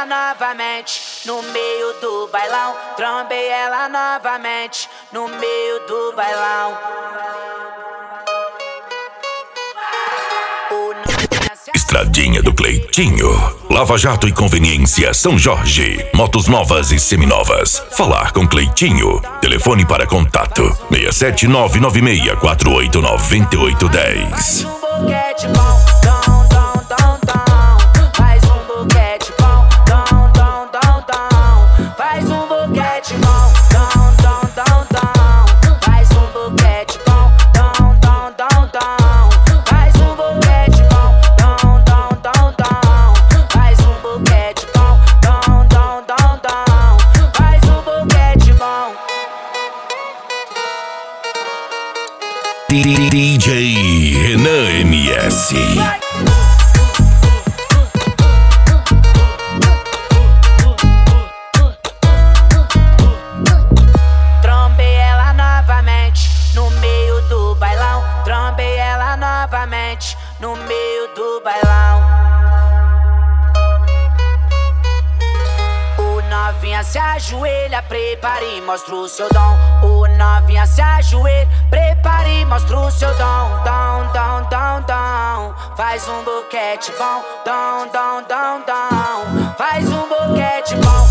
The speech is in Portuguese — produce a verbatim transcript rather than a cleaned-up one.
ela novamente no meio do bailão. Trombei ela novamente no meio do bailão. Estradinha do Cleitinho. Lava Jato e Conveniência São Jorge. Motos novas e seminovas. Falar com Cleitinho. Telefone para contato seis sete nove nove seis quatro oito nove oito um zero. Faz um boquete bom, dom, dom, dom, dom. Faz um boquete bom, dom, dom, dom, dom. Faz um boquete bom, dom, dom, dom, dom. Faz um boquete bom, dom, dom, dom, dom. Faz um boquete bom, dom, dom, dom, dom. Faz um boquete bom. D J Renan M S. Trombei ela novamente no meio do bailão. Trombei ela novamente no meio do bailão. O novinha se ajoelha, prepare e mostra o seu dom. O novinha se ajoelha, prepare e mostra o seu dom. Dom, dom, dom, dom. Faz um boquete bom, dom, dom, dom, dom. Faz um boquete bom.